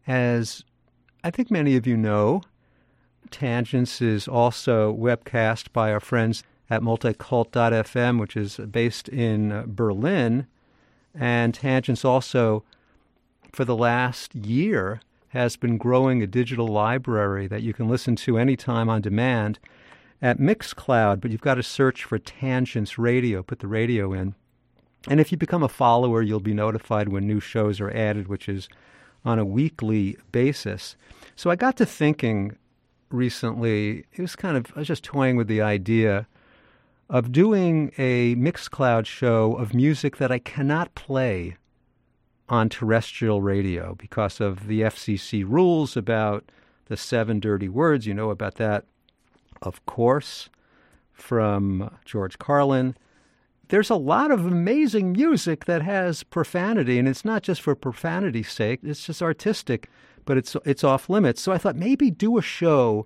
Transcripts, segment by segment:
As I think many of you know, Tangents is also webcast by our friends at multicult.fm, which is based in Berlin. And Tangents also, for the last year, has been growing a digital library that you can listen to anytime on demand at Mixcloud, but you've got to search for Tangents Radio, put the radio in. And if you become a follower, you'll be notified when new shows are added, which is on a weekly basis. So I got to thinking recently, I was just toying with the idea of doing a Mixcloud show of music that I cannot play on terrestrial radio because of the FCC rules about the 7 dirty words. You know about that, of course, from George Carlin. There's a lot of amazing music that has profanity, and it's not just for profanity's sake. It's just artistic, but it's off limits. So I thought maybe do a show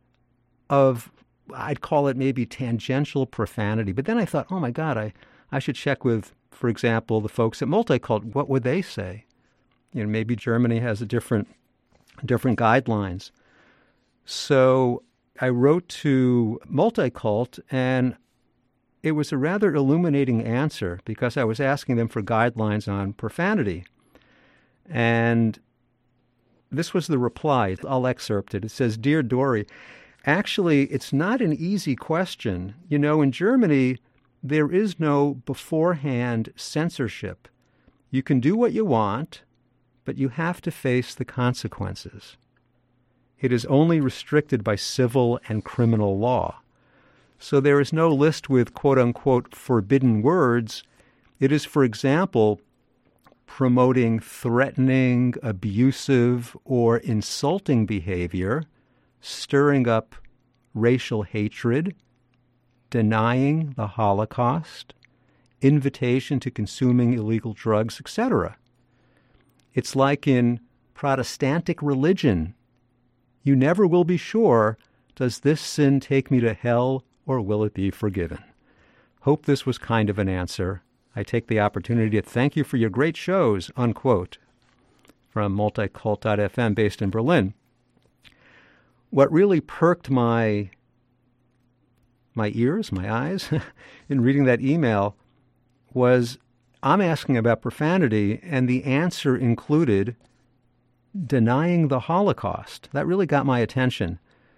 of, I'd call it maybe tangential profanity. But then I thought, oh my God, I should check with, for example, the folks at Multicult. What would they say? You know, maybe Germany has a different guidelines. So I wrote to Multicult, and it was a rather illuminating answer because I was asking them for guidelines on profanity. And this was the reply. I'll excerpt it. It says, "Dear Dory, actually, it's not an easy question. You know, in Germany, there is no beforehand censorship. You can do what you want, but you have to face the consequences. It is only restricted by civil and criminal law. So there is no list with quote-unquote forbidden words. It is, for example, promoting threatening, abusive, or insulting behavior, stirring up racial hatred, denying the Holocaust, invitation to consuming illegal drugs, etc. It's like in Protestantic religion. You never will be sure, does this sin take me to hell or will it be forgiven? Hope this was kind of an answer. I take the opportunity to thank you for your great shows," unquote, from multicult.fm based in Berlin. What really perked my ears, my eyes, in reading that email was I'm asking about profanity, and the answer included denying the Holocaust. That really got my attention.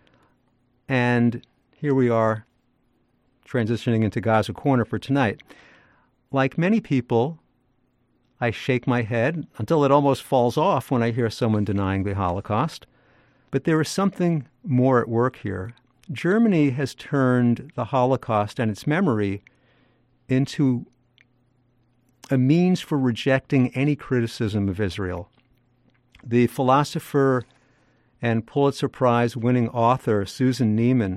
And here we are, transitioning into Gaza Corner for tonight. Like many people, I shake my head until it almost falls off when I hear someone denying the Holocaust. But there is something more at work here. Germany has turned the Holocaust and its memory into a means for rejecting any criticism of Israel. The philosopher and Pulitzer Prize-winning author Susan Neiman,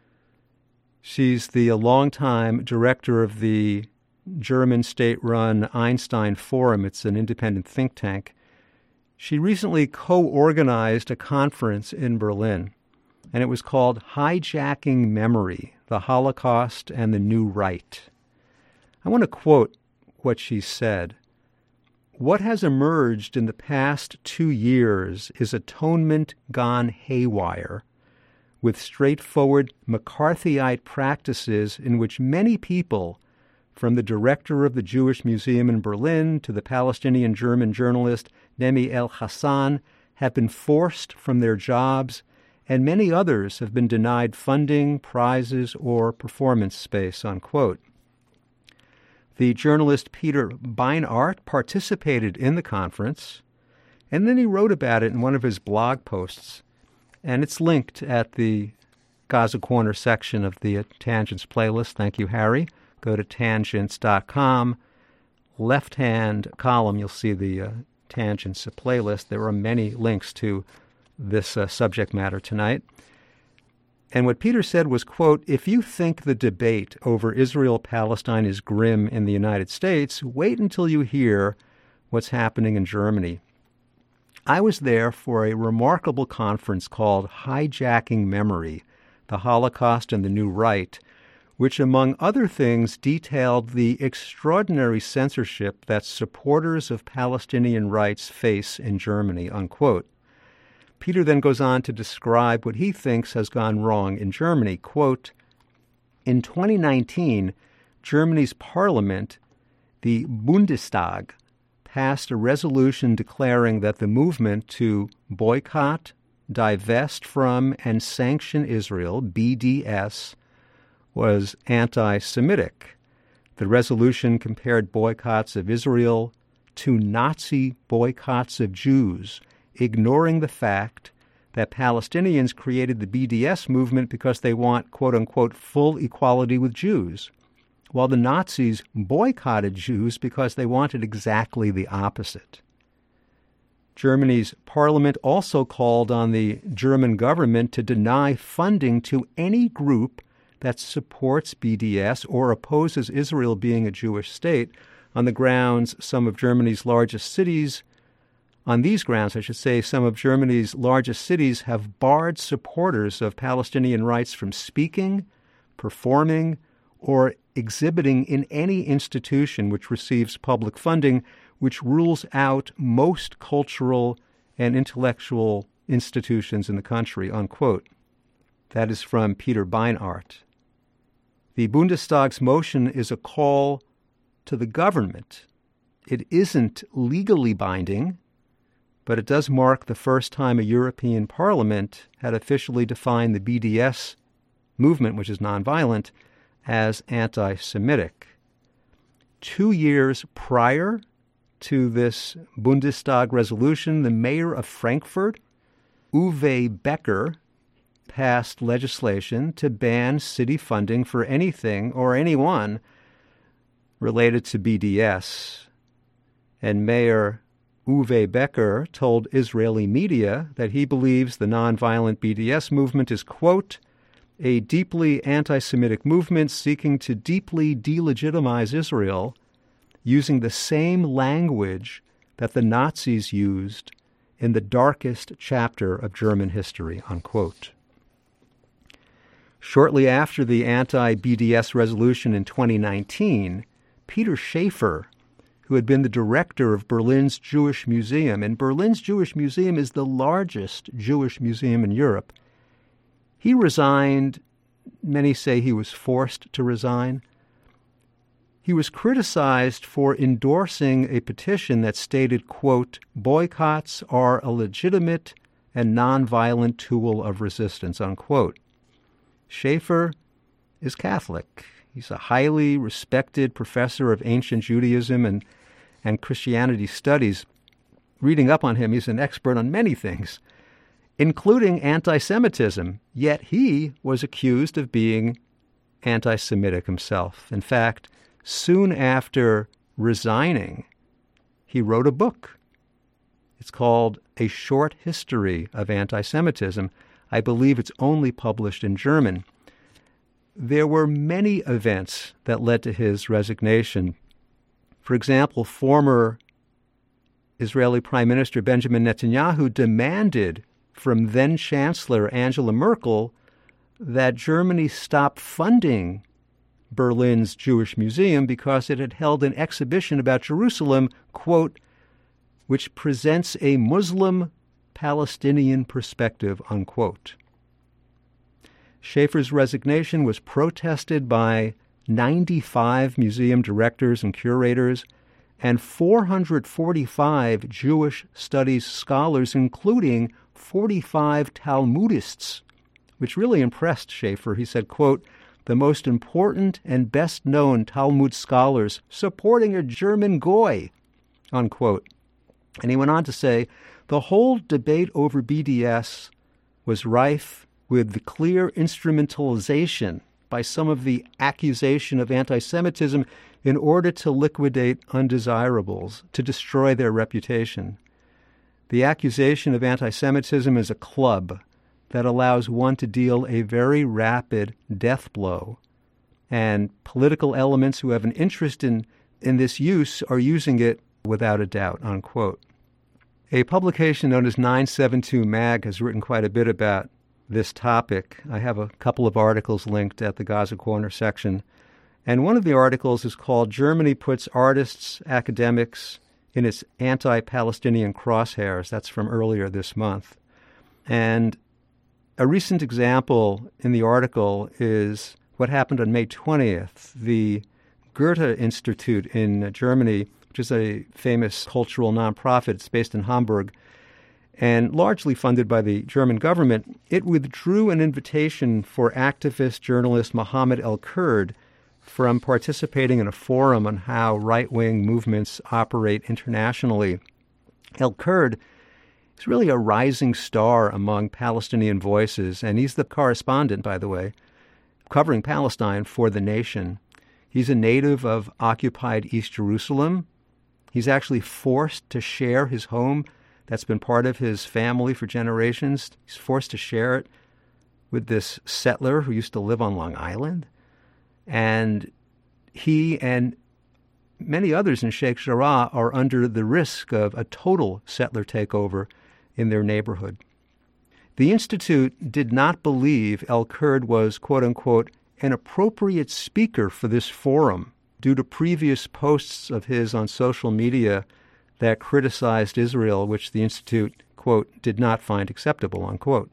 she's the longtime director of the German state-run Einstein Forum. It's an independent think tank. She recently co-organized a conference in Berlin, and it was called Hijacking Memory, the Holocaust and the New Right. I want to quote what she said. "What has emerged in the past 2 years is atonement gone haywire, with straightforward McCarthyite practices in which many people, from the director of the Jewish Museum in Berlin to the Palestinian German journalist Nemi El-Hassan, have been forced from their jobs, and many others have been denied funding, prizes, or performance space," unquote. The journalist Peter Beinart participated in the conference, and then he wrote about it in one of his blog posts, and it's linked at the Gaza Corner section of the Tangents playlist. Thank you, Harry. Go to tangents.com. Left-hand column, you'll see the Tangents playlist. There are many links to this subject matter tonight. And what Peter said was, quote, "If you think the debate over Israel-Palestine is grim in the United States, wait until you hear what's happening in Germany. I was there for a remarkable conference called Hijacking Memory, the Holocaust and the New Right, which, among other things, detailed the extraordinary censorship that supporters of Palestinian rights face in Germany," unquote. Peter then goes on to describe what he thinks has gone wrong in Germany. Quote, in 2019, Germany's parliament, the Bundestag, passed a resolution declaring that the movement to boycott, divest from, and sanction Israel, BDS, was anti-Semitic. The resolution compared boycotts of Israel to Nazi boycotts of Jews, ignoring the fact that Palestinians created the BDS movement because they want, quote-unquote, full equality with Jews, while the Nazis boycotted Jews because they wanted exactly the opposite. Germany's parliament also called on the German government to deny funding to any group that supports BDS or opposes Israel being a Jewish state on the grounds some of Germany's largest cities On these grounds, I should say, some of Germany's largest cities have barred supporters of Palestinian rights from speaking, performing, or exhibiting in any institution which receives public funding, which rules out most cultural and intellectual institutions in the country, unquote. That is from Peter Beinart. The Bundestag's motion is a call to the government. It isn't legally binding, but it does mark the first time a European Parliament had officially defined the BDS movement, which is nonviolent, as anti-Semitic. 2 years prior to this Bundestag resolution, the mayor of Frankfurt, Uwe Becker, passed legislation to ban city funding for anything or anyone related to BDS. And Mayor Uwe Becker told Israeli media that he believes the nonviolent BDS movement is, quote, a deeply anti-Semitic movement seeking to deeply delegitimize Israel using the same language that the Nazis used in the darkest chapter of German history, unquote. Shortly after the anti-BDS resolution in 2019, Peter Schaefer, who had been the director of Berlin's Jewish Museum, and Berlin's Jewish Museum is the largest Jewish museum in Europe, he resigned. Many say he was forced to resign. He was criticized for endorsing a petition that stated, quote, boycotts are a legitimate and nonviolent tool of resistance, unquote. Schaefer is Catholic. He's a highly respected professor of ancient Judaism and Christianity studies. Reading up on him, he's an expert on many things, including anti-Semitism, yet he was accused of being anti-Semitic himself. In fact, soon after resigning, he wrote a book. It's called A Short History of Anti-Semitism. I believe it's only published in German. There were many events that led to his resignation. For example, former Israeli Prime Minister Benjamin Netanyahu demanded from then-Chancellor Angela Merkel that Germany stop funding Berlin's Jewish Museum because it had held an exhibition about Jerusalem, quote, which presents a Muslim-Palestinian perspective, unquote. Schaefer's resignation was protested by 95 museum directors and curators and 445 Jewish studies scholars, including 45 Talmudists, which really impressed Schaefer. He said, quote, the most important and best-known Talmud scholars supporting a German goy, unquote. And he went on to say, the whole debate over BDS was rife with the clear instrumentalization by some of the accusation of anti-Semitism in order to liquidate undesirables, to destroy their reputation. The accusation of anti-Semitism is a club that allows one to deal a very rapid death blow, and political elements who have an interest in this use are using it without a doubt, unquote. A publication known as 972 Mag has written quite a bit about this topic. I have a couple of articles linked at the Gaza Corner section. And one of the articles is called Germany Puts Artists, Academics in Its Anti-Palestinian Crosshairs. That's from earlier this month. And a recent example in the article is what happened on May 20th. The Goethe Institute in Germany, which is a famous cultural nonprofit, it's based in Hamburg, and largely funded by the German government, it withdrew an invitation for activist journalist Mohammed El-Kurd from participating in a forum on how right-wing movements operate internationally. El-Kurd is really a rising star among Palestinian voices, and he's the correspondent, by the way, covering Palestine for The Nation. He's a native of occupied East Jerusalem. He's actually forced to share his home that's been part of his family for generations. He's forced to share it with this settler who used to live on Long Island. And he and many others in Sheikh Jarrah are under the risk of a total settler takeover in their neighborhood. The Institute did not believe El-Kurd was, quote-unquote, an appropriate speaker for this forum due to previous posts of his on social media that criticized Israel, which the Institute, quote, did not find acceptable, unquote.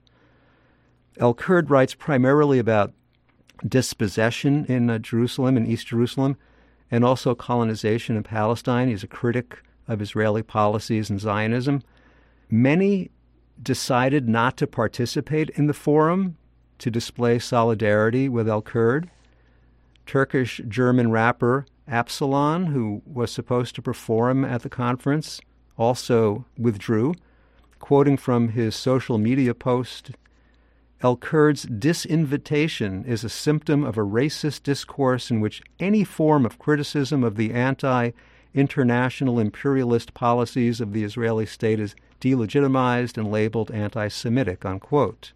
El-Kurd writes primarily about dispossession in Jerusalem and East Jerusalem, and also colonization in Palestine. He's a critic of Israeli policies and Zionism. Many decided not to participate in the forum to display solidarity with El-Kurd. Turkish-German rapper Absalon, who was supposed to perform at the conference, also withdrew. Quoting from his social media post, El-Kurd's disinvitation is a symptom of a racist discourse in which any form of criticism of the anti-international imperialist policies of the Israeli state is delegitimized and labeled anti-Semitic, unquote.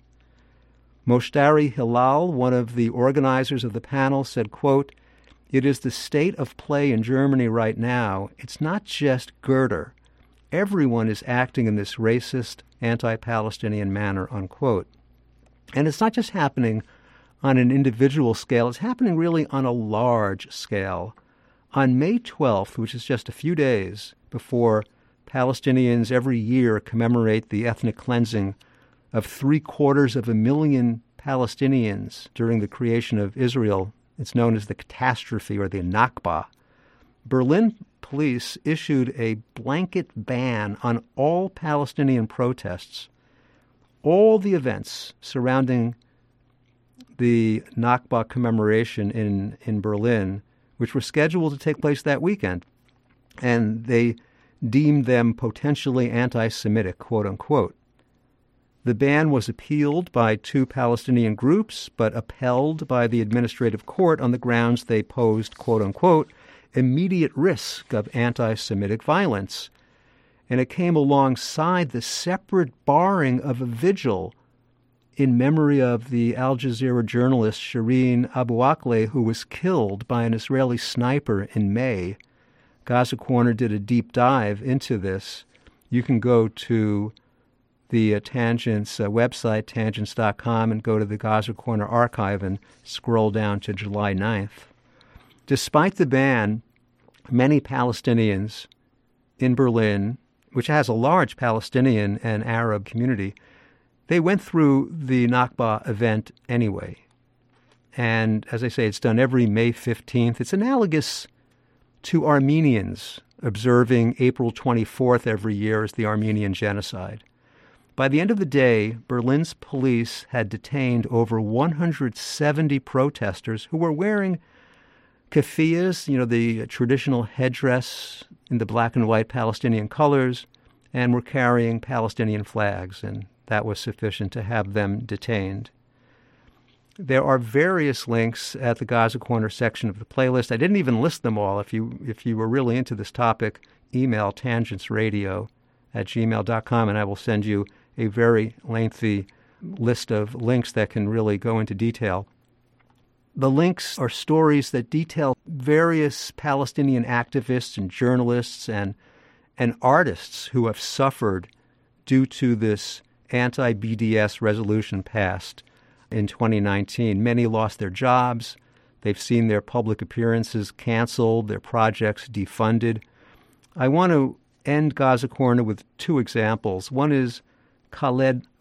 Moshtari Hilal, one of the organizers of the panel, said, quote, "It is the state of play in Germany right now. It's not just Goethe. Everyone is acting in this racist, anti-Palestinian manner," unquote. And it's not just happening on an individual scale. It's happening really on a large scale. On May 12th, which is just a few days before Palestinians every year commemorate the ethnic cleansing of 750,000 Palestinians during the creation of Israel, it's known as the catastrophe or the Nakba, Berlin police issued a blanket ban on all Palestinian protests. All the events surrounding the Nakba commemoration in Berlin, which were scheduled to take place that weekend, and they deemed them potentially anti-Semitic, quote-unquote. The ban was appealed by 2 Palestinian groups, but upheld by the administrative court on the grounds they posed, quote-unquote, immediate risk of anti-Semitic violence. And it came alongside the separate barring of a vigil in memory of the Al Jazeera journalist Shireen Abu Akleh, who was killed by an Israeli sniper in May. Gaza Corner did a deep dive into this. You can go to the Tangents website, tangents.com, and go to the Gaza Corner archive and scroll down to July 9th. Despite the ban, many Palestinians in Berlin, which has a large Palestinian and Arab community, they went through the Nakba event anyway. And as I say, it's done every May 15th. It's analogous to Armenians observing April 24th every year as the Armenian genocide. By the end of the day, Berlin's police had detained over 170 protesters who were wearing keffiyehs, the traditional headdress in the black and white Palestinian colors, and were carrying Palestinian flags, and that was sufficient to have them detained. There are various links at the Gaza Corner section of the playlist. I didn't even list them all. If you were really into this topic, email tangentsradio@gmail.com, and I will send you a very lengthy list of links that can really go into detail. The links are stories that detail various Palestinian activists and journalists and artists who have suffered due to this anti-BDS resolution passed in 2019. Many lost their jobs. They've seen their public appearances canceled, their projects defunded. I want to end Gaza Corner with 2 examples. One is Khaled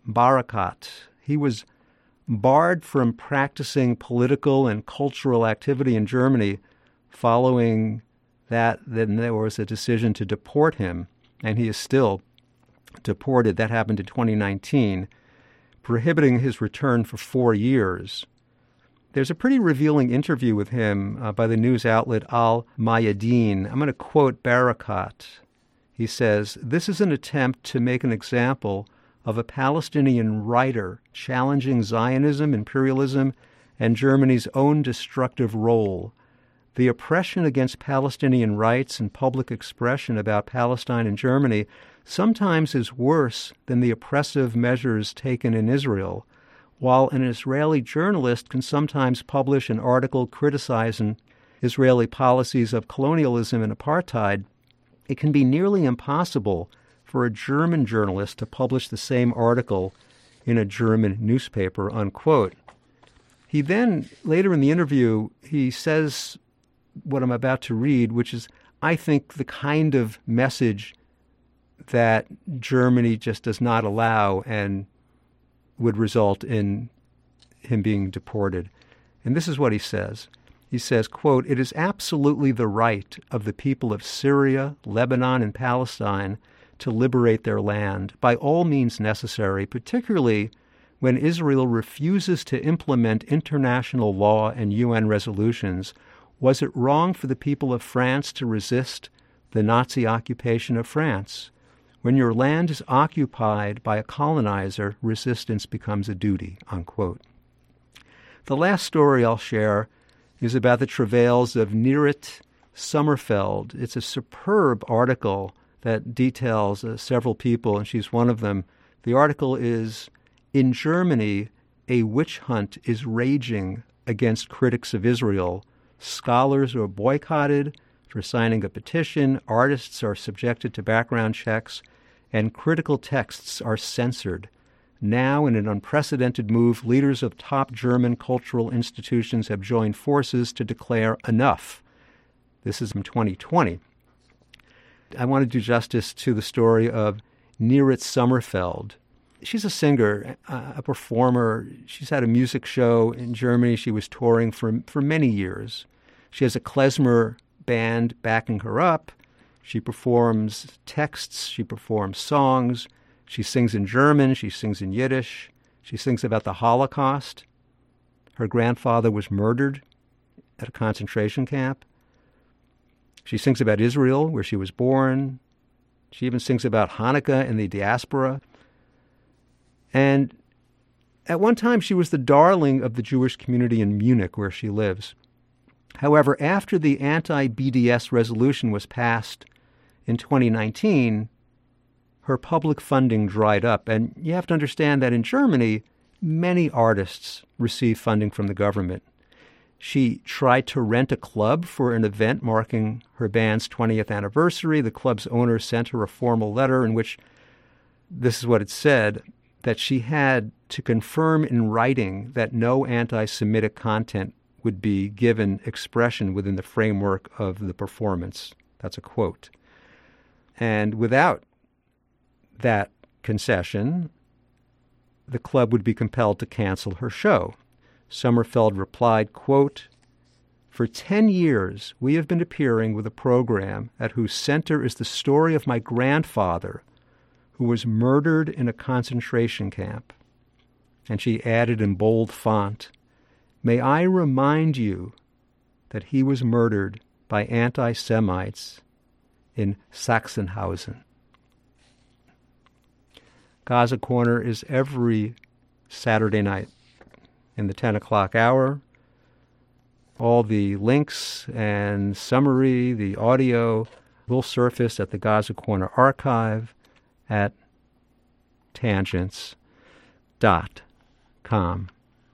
Barakat. He was barred from practicing political and cultural activity in Germany. Following that, then there was a decision to deport him, and he is still deported. That happened in 2019, prohibiting his return for 4 years. There's a pretty revealing interview with him by the news outlet Al Mayadeen. I'm going to quote Barakat. He says, "This is an attempt to make an example of a Palestinian writer challenging Zionism, imperialism, and Germany's own destructive role. The oppression against Palestinian rights and public expression about Palestine in Germany sometimes is worse than the oppressive measures taken in Israel. While an Israeli journalist can sometimes publish an article criticizing Israeli policies of colonialism and apartheid, it can be nearly impossible for a German journalist to publish the same article in a German newspaper," unquote. He then, later in the interview, he says what I'm about to read, which is, I think, the kind of message that Germany just does not allow and would result in him being deported. And this is what he says. He says, quote, "It is absolutely the right of the people of Syria, Lebanon, and Palestine to liberate their land by all means necessary, particularly when Israel refuses to implement international law and UN resolutions. Was it wrong for the people of France to resist the Nazi occupation of France? When your land is occupied by a colonizer, resistance becomes a duty," unquote. The last story I'll share is about the travails of Neerit Sommerfeld. It's a superb article that details several people, and she's one of them. The article is, "In Germany, a witch hunt is raging against critics of Israel. Scholars are boycotted for signing a petition, artists are subjected to background checks, and critical texts are censored. Now, in an unprecedented move, leaders of top German cultural institutions have joined forces to declare enough." This is in 2020. I want to do justice to the story of Neerit Sommerfeld. She's a singer, a performer. She's had a music show in Germany. She was touring for many years. She has a klezmer band backing her up. She performs texts. She performs songs. She sings in German. She sings in Yiddish. She sings about the Holocaust. Her grandfather was murdered at a concentration camp. She sings about Israel, where she was born. She even sings about Hanukkah and the diaspora. And at one time, she was the darling of the Jewish community in Munich, where she lives. However, after the anti-BDS resolution was passed in 2019, her public funding dried up. And you have to understand that in Germany, many artists receive funding from the government. She tried to rent a club for an event marking her band's 20th anniversary. The club's owner sent her a formal letter in which, this is what it said, that she had to confirm in writing that no anti-Semitic content would be given expression within the framework of the performance. That's a quote. And without that concession, the club would be compelled to cancel her show. Sommerfeld replied, quote, "For 10 years, we have been appearing with a program at whose center is the story of my grandfather, who was murdered in a concentration camp." And she added in bold font, "May I remind you that he was murdered by anti-Semites in Sachsenhausen." Gaza Corner is every Saturday night in the 10 o'clock hour. All the links and summary, the audio, will surface at the Gaza Corner archive at tangents.com.